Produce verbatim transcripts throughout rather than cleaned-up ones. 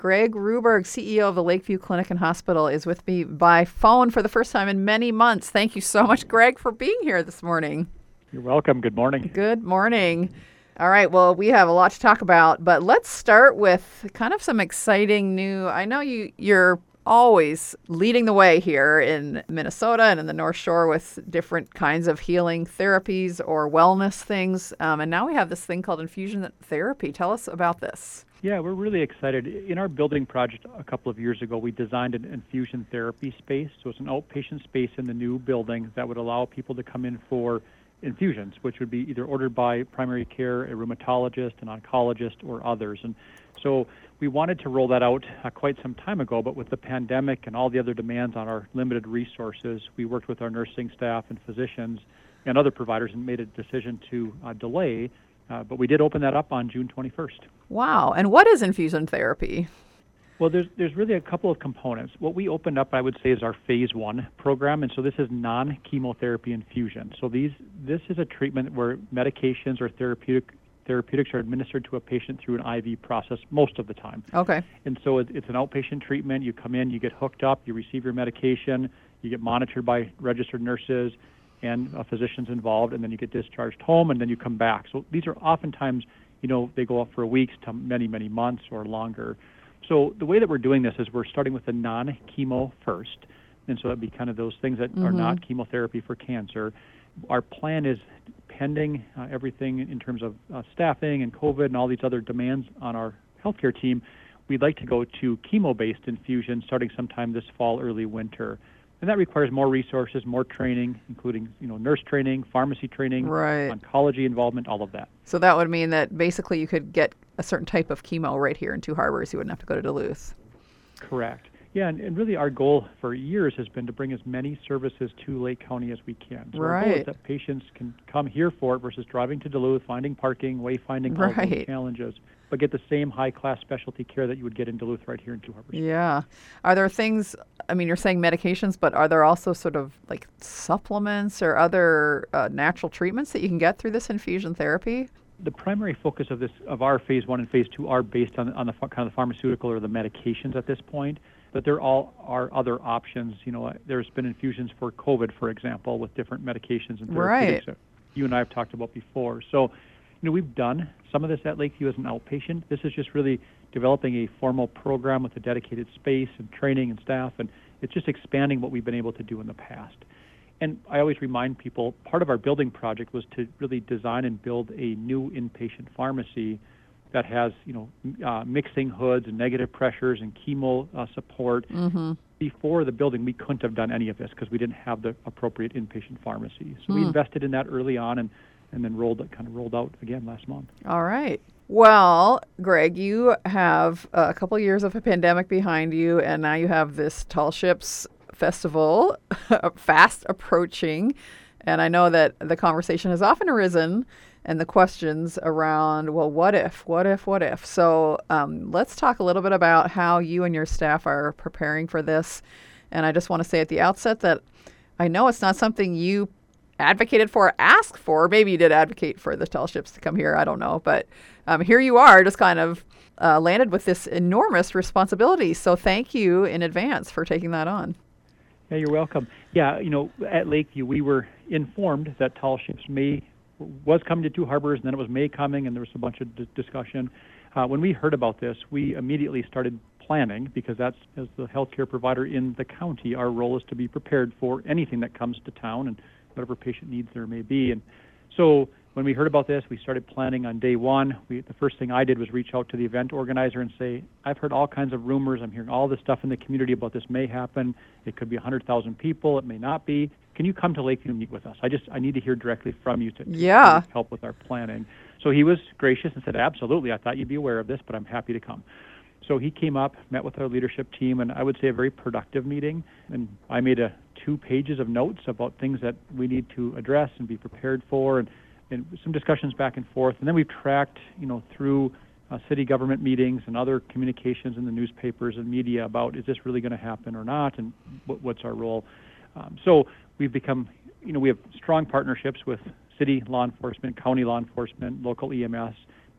Greg Ruberg, C E O of the Lakeview Clinic and Hospital, is with me by phone for the first time in many months. Thank you so much, Greg, for being here this morning. You're welcome. Good morning. Good morning. All right, well, we have a lot to talk about, but let's start with kind of some exciting new, I know you, you're always leading the way here in Minnesota and in the North Shore with different kinds of healing therapies or wellness things, um, and now we have this thing called infusion therapy. Tell us about this. Yeah, we're really excited. In our building project a couple of years ago, we designed an infusion therapy space. So it's an outpatient space in the new building that would allow people to come in for infusions, which would be either ordered by primary care, a rheumatologist, an oncologist, or others. And so we wanted to roll that out uh, quite some time ago, but with the pandemic and all the other demands on our limited resources, we worked with our nursing staff and physicians and other providers and made a decision to uh, delay. Uh, but we did open that up on June twenty-first. Wow. And what is infusion therapy? Well, there's there's really a couple of components. What we opened up, I would say, is our phase one program, and so this is non-chemotherapy infusion. So these this is a treatment where medications or therapeutic therapeutics are administered to a patient through an I V process most of the time. Okay. And so it, it's an outpatient treatment. You come in, you get hooked up, you receive your medication, you get monitored by registered nurses and uh, physicians involved, and then you get discharged home, and then you come back. So these are oftentimes, you know, they go up for weeks to many, many months or longer. So the way that we're doing this is we're starting with the non-chemo first, and so that'd be kind of those things that mm-hmm. are not chemotherapy for cancer. Our plan is pending uh, everything in terms of uh, staffing and COVID and all these other demands on our healthcare team. We'd like to go to chemo-based infusion starting sometime this fall, early winter. And that requires more resources, more training, including, you know, nurse training, pharmacy training, right. oncology involvement, all of that. So that would mean that basically you could get a certain type of chemo right here in Two Harbors. You wouldn't have to go to Duluth. Correct. Yeah, and, and really our goal for years has been to bring as many services to Lake County as we can. So right. our goal is that patients can come here for it versus driving to Duluth, finding parking, wayfinding, all right. those challenges, but get the same high-class specialty care that you would get in Duluth right here in Two Harbors. Yeah. Are there things, I mean, you're saying medications, but are there also sort of like supplements or other uh, natural treatments that you can get through this infusion therapy? The primary focus of this, of our phase one and phase two, are based on on the kind of the pharmaceutical or the medications at this point. But there all are other options. You know, there's been infusions for COVID, for example, with different medications and therapeutics right. that you and I have talked about before. So, you know, we've done some of this at Lakeview as an outpatient. This is just really developing a formal program with a dedicated space and training and staff, and it's just expanding what we've been able to do in the past. And I always remind people, part of our building project was to really design and build a new inpatient pharmacy that has, you know, uh, mixing hoods and negative pressures and chemo uh, support. Mm-hmm. Before the building, we couldn't have done any of this because we didn't have the appropriate inpatient pharmacy. So mm. we invested in that early on and, and then rolled it, kind of rolled out again last month. All right. Well, Greg, you have a couple years of a pandemic behind you, and now you have this Tall Ships Festival fast approaching. And I know that the conversation has often arisen and the questions around, well, what if, what if, what if? So um, let's talk a little bit about how you and your staff are preparing for this. And I just want to say at the outset that I know it's not something you advocated for, asked for. Maybe you did advocate for the Tall Ships to come here. I don't know. But um, here you are, just kind of uh, landed with this enormous responsibility. So thank you in advance for taking that on. Yeah, you're welcome. Yeah, you know, at Lakeview, we were informed that Tall Ships may was coming to Two Harbors, and then it was May coming, and there was a bunch of d- discussion. Uh, when we heard about this, we immediately started planning, because that's, as the healthcare provider in the county, our role is to be prepared for anything that comes to town and whatever patient needs there may be. And so when we heard about this, we started planning on day one. We, the first thing I did was reach out to the event organizer and say, I've heard all kinds of rumors. I'm hearing all this stuff in the community about this may happen. It could be one hundred thousand people. It may not be. Can you come to Lakeview and meet with us? I just I need to hear directly from you to, to yeah. really help with our planning. So he was gracious and said, absolutely, I thought you'd be aware of this, but I'm happy to come. So he came up, met with our leadership team, and I would say a very productive meeting. And I made a two pages of notes about things that we need to address and be prepared for, and, and some discussions back and forth. And then we've tracked, you know, through uh, city government meetings and other communications in the newspapers and media about, is this really going to happen or not, and what, what's our role? Um, so we've become, you know, we have strong partnerships with city law enforcement, county law enforcement, local E M S,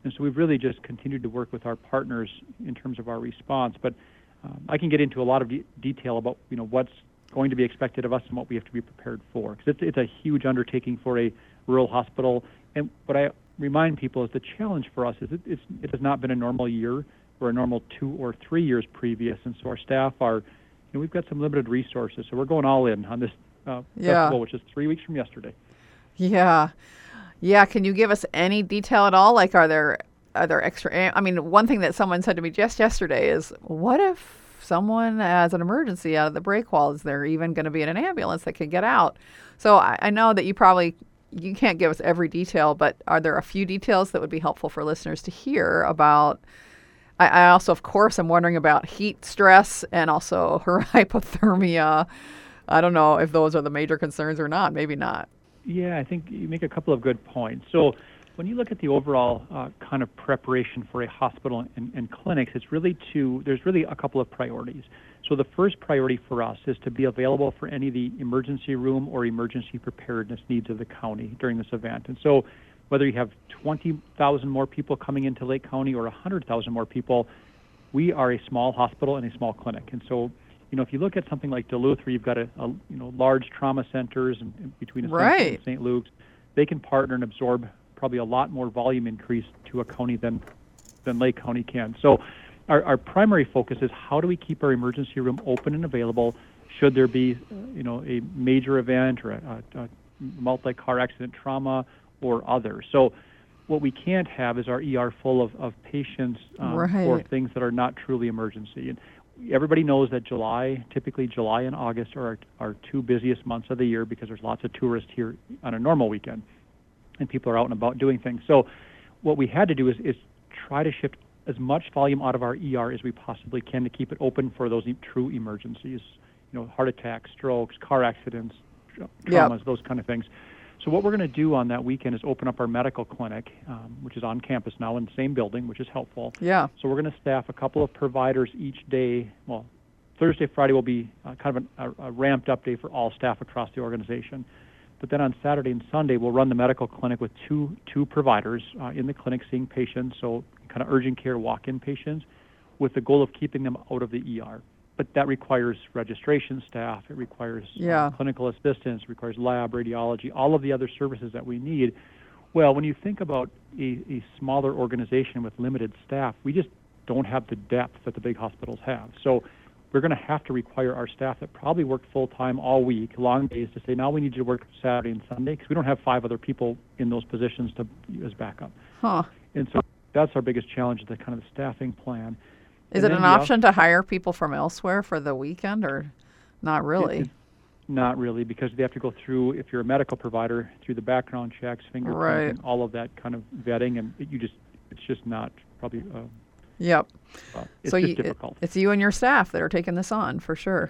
And so we've really just continued to work with our partners in terms of our response. But um, I can get into a lot of de- detail about, you know, what's going to be expected of us and what we have to be prepared for. Because it's, it's a huge undertaking for a rural hospital. And what I remind people is the challenge for us is it, it's, it has not been a normal year or a normal two or three years previous. And so our staff are, you know, we've got some limited resources. So we're going all in on this uh, Yeah. festival, which is three weeks from yesterday. Yeah. Yeah. Can you give us any detail at all? Like, are there are there extra? I mean, one thing that someone said to me just yesterday is, what if someone has an emergency out of the break wall? Is there even going to be an ambulance that can get out? So I, I know that you probably you can't give us every detail, but are there a few details that would be helpful for listeners to hear about? I, I also, of course, am wondering about heat stress and also her hypothermia. I don't know if those are the major concerns or not. Maybe not. Yeah, I think you make a couple of good points. So when you look at the overall uh, kind of preparation for a hospital and, and clinics, it's really to, there's really a couple of priorities. So the first priority for us is to be available for any of the emergency room or emergency preparedness needs of the county during this event. And so whether you have twenty thousand more people coming into Lake County or one hundred thousand more people, we are a small hospital and a small clinic. And so, you know, if you look at something like Duluth, where you've got a, a you know large trauma centers and, and between Ascension Right. and Saint Luke's, they can partner and absorb probably a lot more volume increase to a county than than Lake County can. So our, our primary focus is how do we keep our emergency room open and available should there be, you know, a major event or a, a, a multi-car accident trauma or others. So what we can't have is our E R full of, of patients um, Right. for things that are not truly emergency. And everybody knows that July, typically July and August are our, our two busiest months of the year because there's lots of tourists here on a normal weekend and people are out and about doing things. So what we had to do is, is try to shift as much volume out of our E R as we possibly can to keep it open for those e- true emergencies, you know, heart attacks, strokes, car accidents, tra- traumas, Yep. those kind of things. So what we're going to do on that weekend is open up our medical clinic, um, which is on campus now in the same building, which is helpful. Yeah. So we're going to staff a couple of providers each day. Well, Thursday, Friday will be uh, kind of an, a, a ramped up day for all staff across the organization. But then on Saturday and Sunday, we'll run the medical clinic with two two providers uh, in the clinic seeing patients, so kind of urgent care walk-in patients, with the goal of keeping them out of the E R. But that requires registration staff. It requires Yeah. uh, clinical assistance, requires lab, radiology, all of the other services that we need. Well, when you think about a, a smaller organization with limited staff, we just don't have the depth that the big hospitals have. So we're going to have to require our staff that probably worked full-time all week, long days, to say, now we need you to work Saturday and Sunday because we don't have five other people in those positions to as backup. Huh. And so that's our biggest challenge, the kind of the staffing plan. Is And it then an we also- option to hire people from elsewhere for the weekend or not really? It- it- Not really, because they have to go through, if you're a medical provider, through the background checks, fingerprinting, Right. all of that kind of vetting, and it, you just, it's just not probably, uh, Yep. uh, it's so just you, it- difficult. it's you and your staff that are taking this on for sure.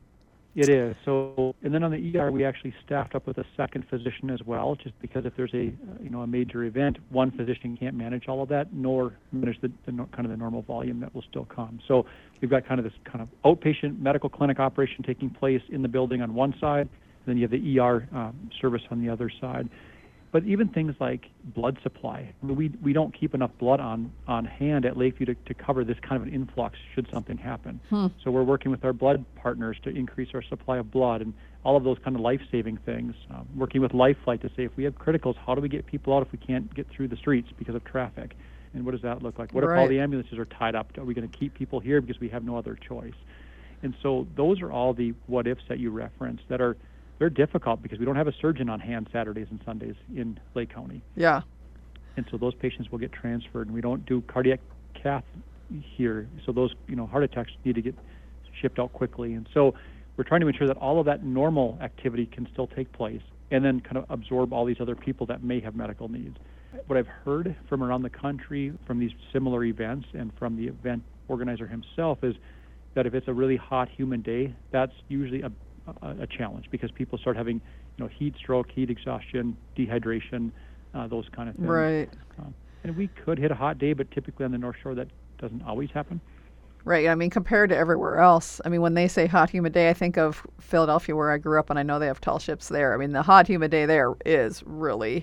It is. So, and then on the E R, we actually staffed up with a second physician as well, just because if there's a, uh, you know, a major event, one physician can't manage all of that, nor manage the, the no- kind of the normal volume that will still come. So we've got kind of this kind of outpatient medical clinic operation taking place in the building on one side, and then you have the E R um, service on the other side. But even things like blood supply, I mean, we we don't keep enough blood on, on hand at Lakeview to, to cover this kind of an influx should something happen. Hmm. So we're working with our blood partners to increase our supply of blood and all of those kind of life-saving things. Um, working with LifeFlight to say if we have criticals, how do we get people out if we can't get through the streets because of traffic? And what does that look like? What if all Right. the ambulances are tied up? Are we going to keep people here because we have no other choice? And so those are all the what-ifs that you referenced that are they're difficult because we don't have a surgeon on hand Saturdays and Sundays in Lake County. Yeah. And so those patients will get transferred, and we don't do cardiac cath here. So those, you know, heart attacks need to get shipped out quickly. And so we're trying to ensure that all of that normal activity can still take place and then kind of absorb all these other people that may have medical needs. What I've heard from around the country from these similar events and from the event organizer himself is that if it's a really hot, humid day, that's usually a A, a challenge because people start having, you know, heat stroke, heat exhaustion, dehydration, uh, those kind of things. Right. Um, and we could hit a hot day, but typically on the North Shore that doesn't always happen. Right. I mean, compared to everywhere else, I mean, when they say hot, humid day, I think of Philadelphia where I grew up, and I know they have tall ships there. I mean, the hot, humid day there is really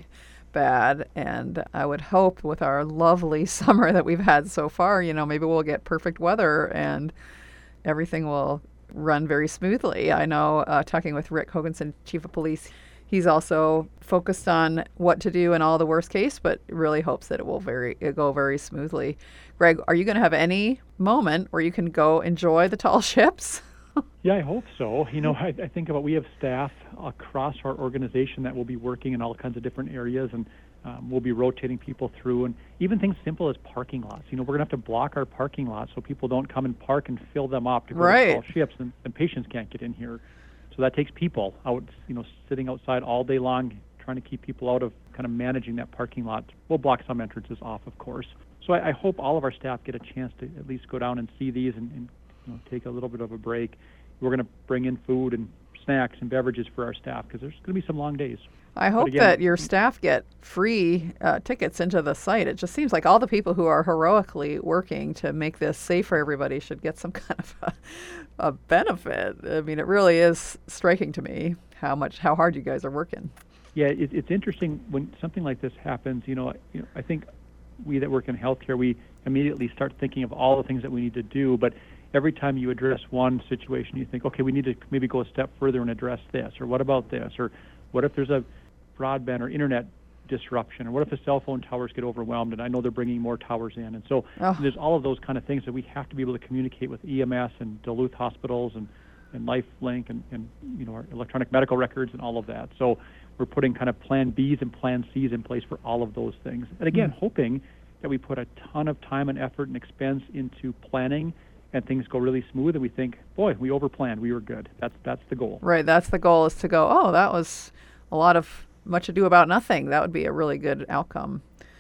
bad. And I would hope with our lovely summer that we've had so far, you know, maybe we'll get perfect weather and everything will run very smoothly. I know, uh, talking with Rick Hoganson, Chief of Police, he's also focused on what to do in all the worst case, but really hopes that it will very it go very smoothly. Greg, are you going to have any moment where you can go enjoy the tall ships? Yeah, I hope so. You know, I, I think about we have staff across our organization that will be working in all kinds of different areas, and um, we'll be rotating people through, and even things simple as parking lots. You know, we're going to have to block our parking lots so people don't come and park and fill them up to go right. to tall ships, and, and patients can't get in here. So that takes people out, you know, sitting outside all day long, trying to keep people out of kind of managing that parking lot. We'll block some entrances off, of course. So I, I hope all of our staff get a chance to at least go down and see these and, and you know, take a little bit of a break. We're going to bring in food and snacks and beverages for our staff because there's going to be some long days. I hope again, that your staff get free uh, tickets into the site. It just seems like all the people who are heroically working to make this safe for everybody should get some kind of a, a benefit. I mean, it really is striking to me how much, how hard you guys are working. Yeah, it, it's interesting when something like this happens. You know, you know, I think we that work in healthcare, we immediately start thinking of all the things that we need to do, but every time you address one situation, you think, okay, we need to maybe go a step further and address this, or what about this, or what if there's a broadband or internet disruption, or what if the cell phone towers get overwhelmed, and I know they're bringing more towers in. And so oh. there's all of those kind of things that we have to be able to communicate with E M S and Duluth hospitals and, and LifeLink and, and you know our electronic medical records and all of that. So we're putting kind of plan B's and plan C's in place for all of those things. And again, mm. hoping that we put a ton of time and effort and expense into planning and things go really smooth and we think, boy, we overplanned, we were good. That's that's the goal. Right, that's the goal, is to go, oh, that was a lot of much ado about nothing. That would be a really good outcome.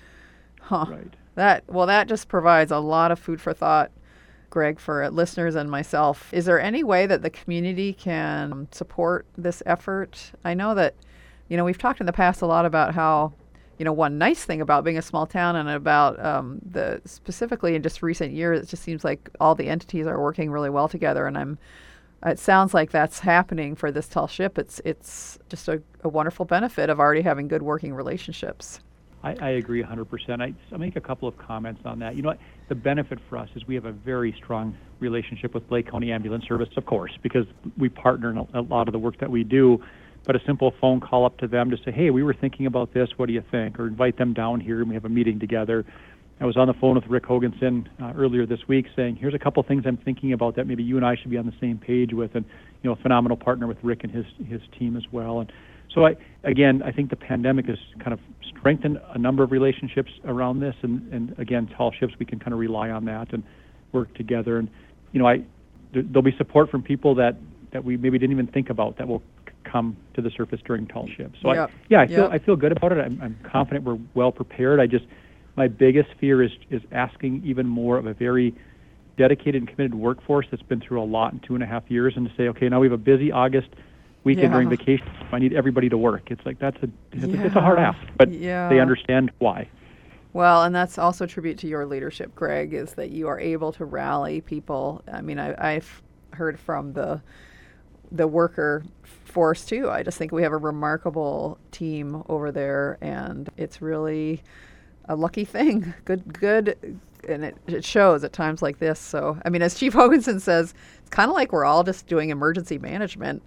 Huh. Right. That well, that just provides a lot of food for thought, Greg, for listeners and myself. Is there any way that the community can support this effort? I know that, you know, we've talked in the past a lot about how, you know, one nice thing about being a small town and about um, the specifically in just recent years, it just seems like all the entities are working really well together. And I'm, it sounds like that's happening for this tall ship. It's it's just a, a wonderful benefit of already having good working relationships. I, I agree one hundred percent. I, I'll make a couple of comments on that. You know, the benefit for us is we have a very strong relationship with Lake County Ambulance Service, of course, because we partner in a, a lot of the work that we do. But a simple phone call up to them to say, hey, we were thinking about this, what do you think? Or invite them down here and we have a meeting together. I was on the phone with Rick Hoganson uh, earlier this week saying, here's a couple things I'm thinking about that maybe you and I should be on the same page with, and you know, a phenomenal partner with Rick and his his team as well. And so, I again, I think the pandemic has kind of strengthened a number of relationships around this, and, and again, tall ships, we can kind of rely on that and work together. And you know, I there, there'll be support from people that, that we maybe didn't even think about that will come to the surface during tall ships. So yep. I, yeah, I feel yep. I feel good about it. I'm, I'm confident we're well prepared. I just my biggest fear is is asking even more of a very dedicated and committed workforce that's been through a lot in two and a half years, and to say, okay, now we have a busy August weekend yeah. during vacation. I need everybody to work. It's like that's a it's, yeah. a, it's a hard ask, but yeah. they understand why. Well, and that's also a tribute to your leadership, Greg, is that you are able to rally people. I mean, I, I've heard from the the worker force too. I just think we have a remarkable team over there, and it's really a lucky thing. Good, good, and it, it shows at times like this. So, I mean, as Chief Hoganson says, it's kind of like we're all just doing emergency management,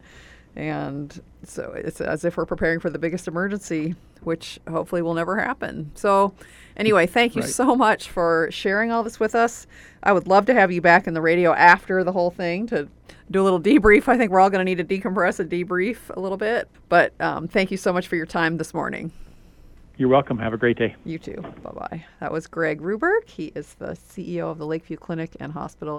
and so it's as if we're preparing for the biggest emergency, which hopefully will never happen. So, anyway, thank you right. so much for sharing all this with us. I would love to have you back in the radio after the whole thing to do a little debrief. I think we're all going to need to decompress and debrief a little bit. But um, thank you so much for your time this morning. You're welcome. Have a great day. You too. Bye-bye. That was Greg Ruberg. He is the C E O of the Lakeview Clinic and Hospital.